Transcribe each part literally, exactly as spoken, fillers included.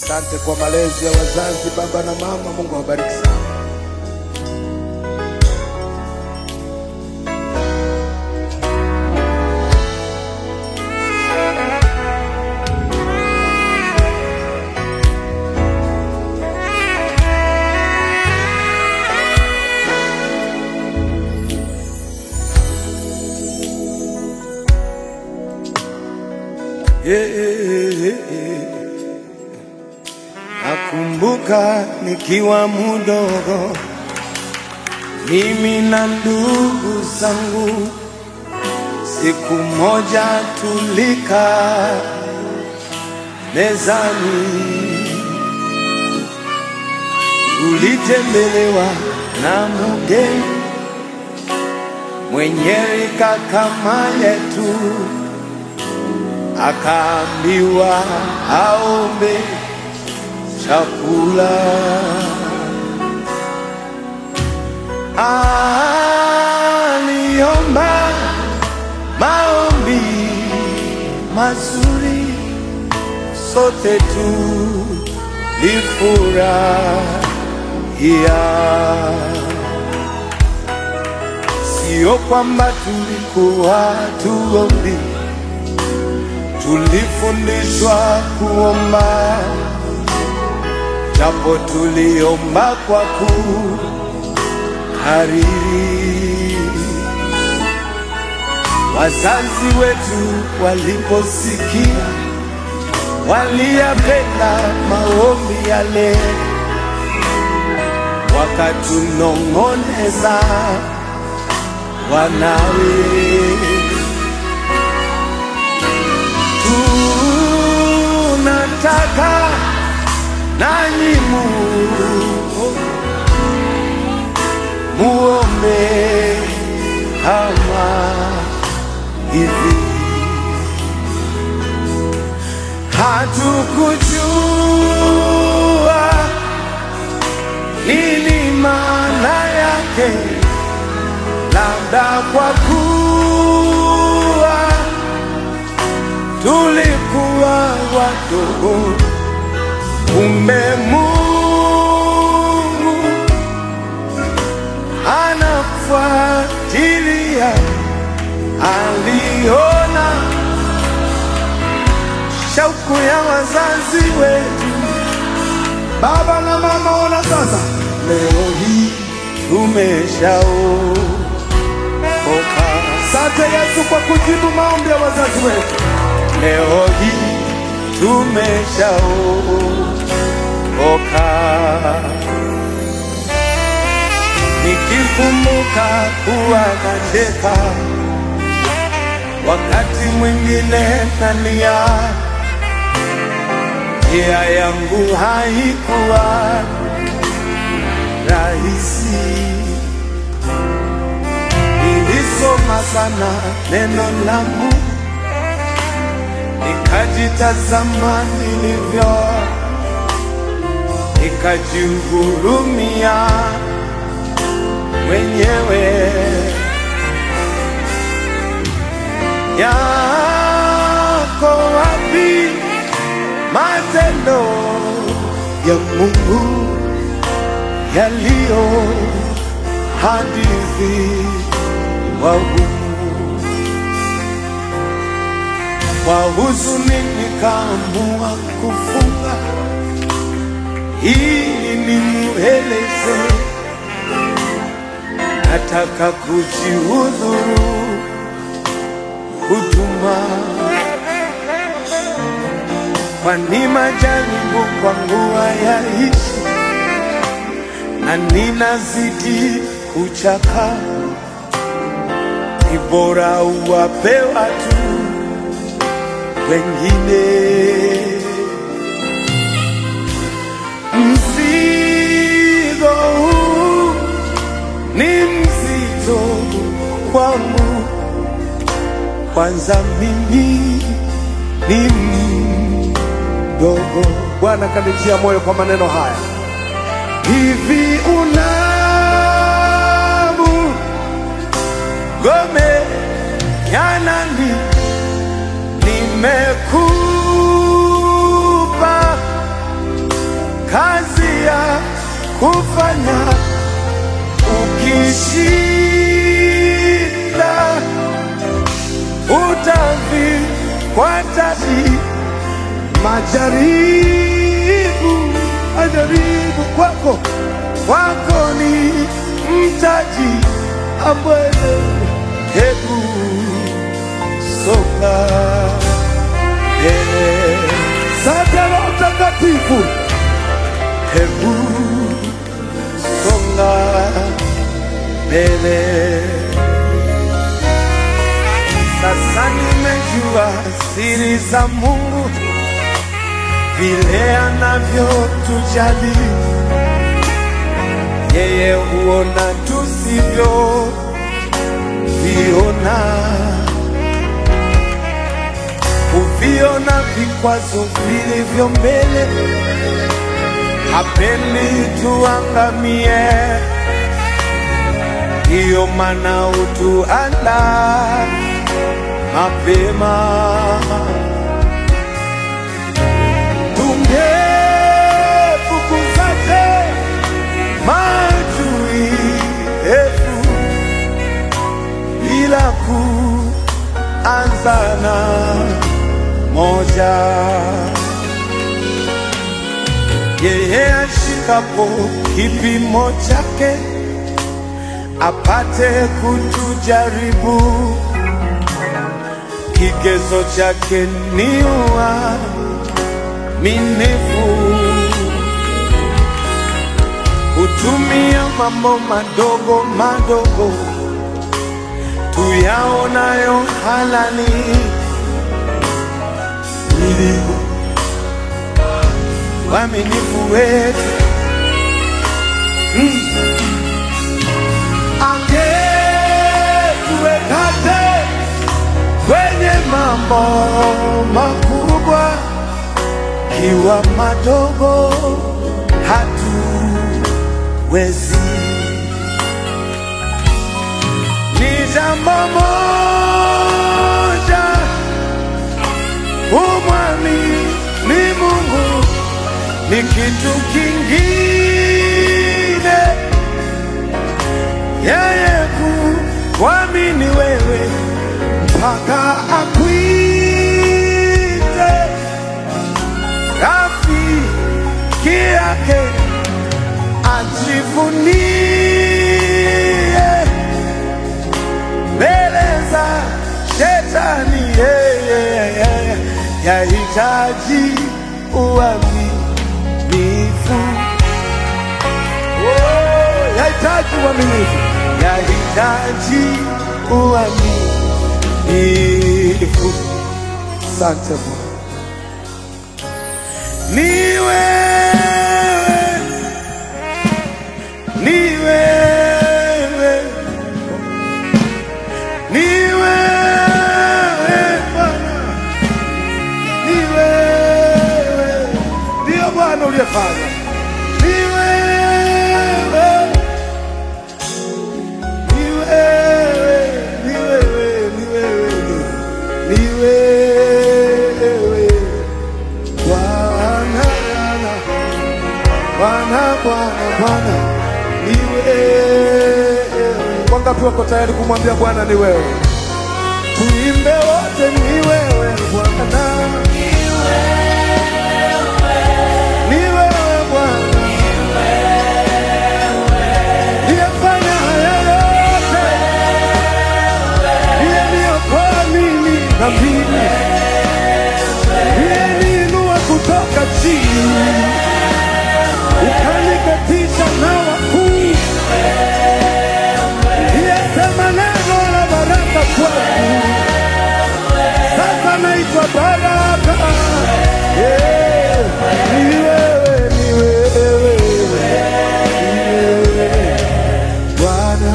Asante kwa malezi ya wazazi, baba na mama. Mungu awabariki sana. Yeah, yeah, yeah. Nakumbuka nikiwa mdogo, mimi na ndugu zangu, siku moja tulikaa mezani, tulitembelewa na mgeni mwenye rika kama yetu, akaambiwa aombe chakula. Aliomba maombi mazuri, sote tulifurahia. Sio kwamba tulikuwa tuombi, tulifundishwa kuomba, japo tuliomba kwa kukariri. Wazazi wetu waliposikia, waliyapenda maombi yale, wakatunong'oneza, wanawe tunataka nanyi muombe kama hivi. Hatukujua nini maana yake, labda kwa kuwa tulikuwa wadogo. Kumbe Mungu anafuatilia. Aliona shauku ya wazazi wetu, baba na mama. Ona sasa, leo hii tumeshaokoka. Asante Yesu kwa kujibu maombi ya wazazi wetu. Leo hii tumeshaokoka. Nikikumbuka kuwa nacheka, wakati mwingine nalia. Njia yangu haikuwa rahisi, nilisoma sana neno la Mungu, nikajitazama nilivyo, nikajihurumia mwenyewe. Yako wapi matendo ya Mungu yaliyo hadithi wangu? Kwa huzuni nikaamua kufunga ili nimueleze, nataka kujihudhuru huduma, kwani majaribu kwangu hayaishi na ninazidi kuchaka. Ni bora uwape watu wengine. Mzigo huu ni mzito kwangu, kwanza mimi ni mdogo. Bwana kanitia moyo kwa maneno haya. Hivi unamu gome ya nani nimekupa kufanya ukishinda utavikwa taji. Majaribu, majaribu kwako, kwako ni mtaji ambele. Hebu songa mbele, Sante Roho Mtakatifu. Hebu songa mbele. Sasa nimejua siri za Mungu, vile anavyotujali. Yeye huona tusivyo viona, huviona vikwazo vilivyo mbele. Hapendi tuangamie, ndiyo maana hutuandaa mapema. Tungefukuzaje maadui yetu bila kuanza na moja? Yeye ashikapo kipimo chake apate kutujaribu, kigezo chake ni uaminifu. Hutumia mambo madogo madogo tuyaonayo halali ili uaminifu wetu mm. Angetuwekate kwenye mambo makubwa, kiwa madogo hatuwezi. Ni jambo moja umwamini Mungu, ni kitu kingine yeye kuamini wewe mpaka akuite rafiki yake, ajivunie mbele za shetani. Yeye yahitaji uaminifu, oh, yahitaji uaminifu, yahitaji uaminifu. Asante Bwana. Ni wewe, ni wewe, ni wewe Bwana, ni wewe, ndio Bwana uliyefanya. Ni wewe, ni wewe, ni wewe, ni wewe, ni wewe Bwana, Bwana, Bwana, Bwana, ni wewe. Wangapi wako tayari kumwambia Bwana ni wewe? Tuimbe wote, ni wewe Bwana, ni wewe Bwana, niyefanya haya yote, niye niokoa mimi dhambini, niye niinua kutoka chini, ukaniketisha na wakuu, niyesema neno la baraka kwangu, sasa naitwa baraka. Yeah, ni wewe, ni wewe, ni wewe Bwana.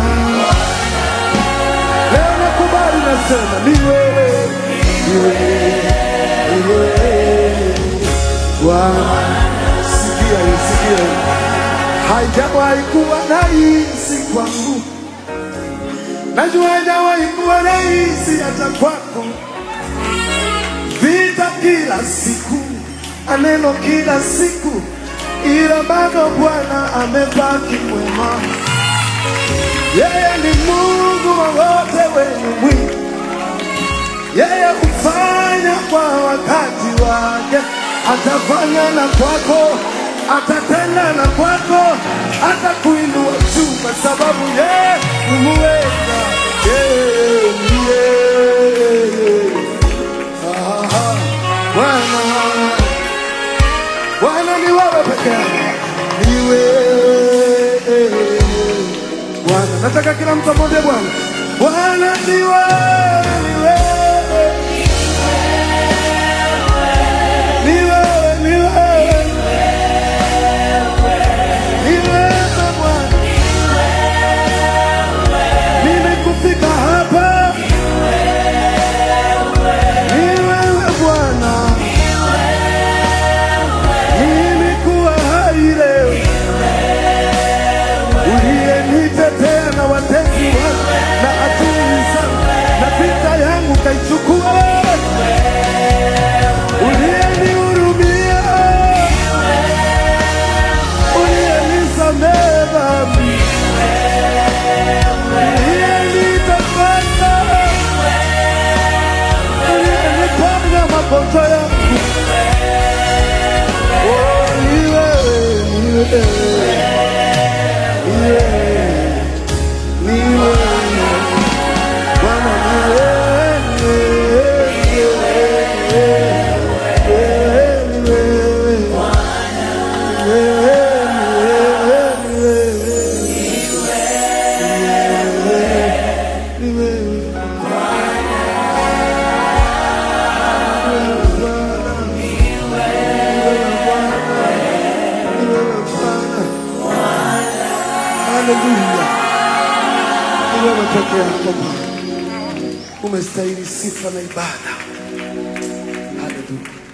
Leo nakubali, nasema ni wewe, ni wewe, ni wewe Bwana. Sikia hii, sikia hii. Haijawahi kuwa rahisi kwangu, najua haijawahi kuwa rahisi hata kwako. Vita kila siku, aneno kila siku, ila bado Bwana amebaki mwema. Yeye ni Mungu wa wote wenye mwili, yeye hufanya kwa wakati wake. Atafanya na kwako, atatenda na kwako, atakuinua juu kwa sababu yeye ni muweza. Yeye ndiye Bwana. Bwana ni wewe peke yako, ni wewe Bwana. Nataka kila mtu amwambie Bwana, Bwana ni wewe, ni wewe, ni wewe, ni wewe, ni wewe Bwana. Nimekufika hapa, ni wewe Bwana. Nimekuwa hai leo, uliyenitetea na watesi wangu na adui zangu, na vita yangu kaichukua. Uliyenihurumia, uliyenisamehe dhambi, uliyenitakasa, uliyeniponya magonjwa yangu. Oh, ni wewe, ni wewe, ni wewe, ni wewe Bwana, ni wewe, ni wewe, ni wewe Bwana, ni wewe, ni wewe, ni wewe Bwana, ni wewe Bwana. Haleluya. Ni wewe peke yako Bwana, umestahili sifa na ibada. Haleluya.